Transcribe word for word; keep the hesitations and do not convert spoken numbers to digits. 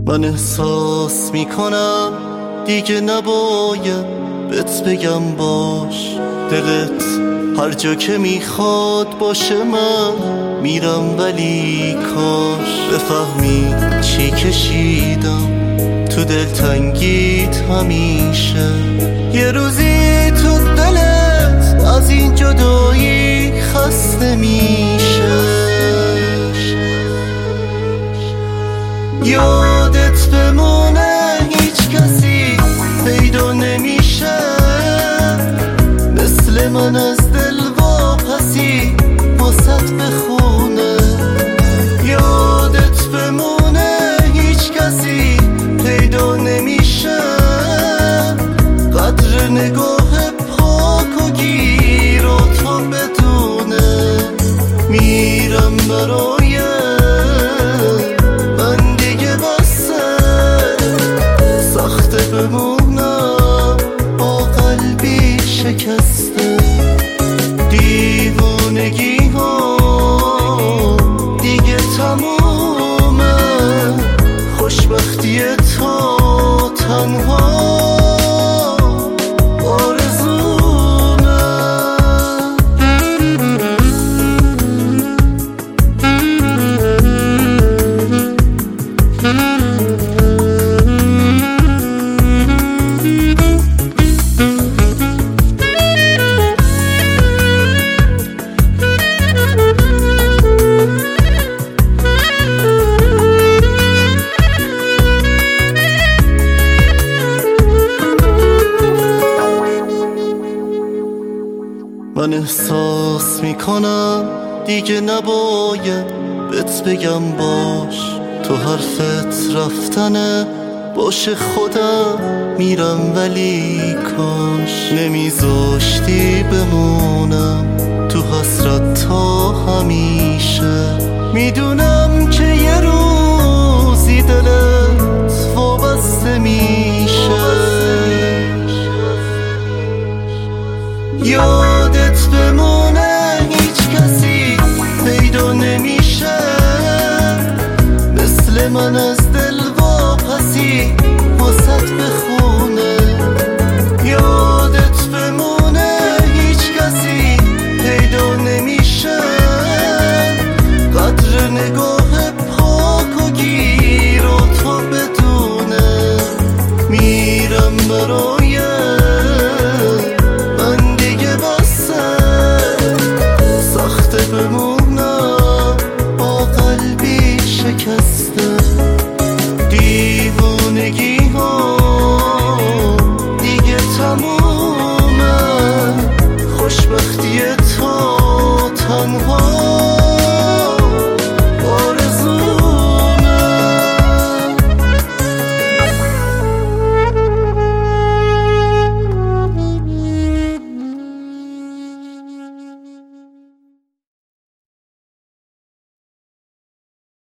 من احساس میکنم دیگه نباید بهت بگم باش، دلت هر جا که میخواد باشه من میرم، ولی کاش بفهمی چی کشیدم تو دلتنگیت همیشه. یه روزی تو دلت از این جدایی خسته میشه، یادت بمونه هیچ کسی پیدا نمیشه مثل من از دل واپسی واسط بخونه. یادت بمونه هیچ کسی پیدا نمیشه قدر نگاه پاک و گیر و تو بدونه. میرم برای من دیگه بسه، سخته بمونم با قلبی شکسته. دیوونگی ها دیگه تمومه، خوشبختی تو تنها من احساس میکنم دیگه نباید بهت بگم باش، تو حرفت رفتنه باشه خودم میرم، ولی کاش نمیذاشتی بمونم تو حسرت تا همیشه. میدونم که یه روزی دلت وابسته میشه، یادت بمونه هیچ کسی پیدا نمیشه مثل من از دل واپسی واسط بخون.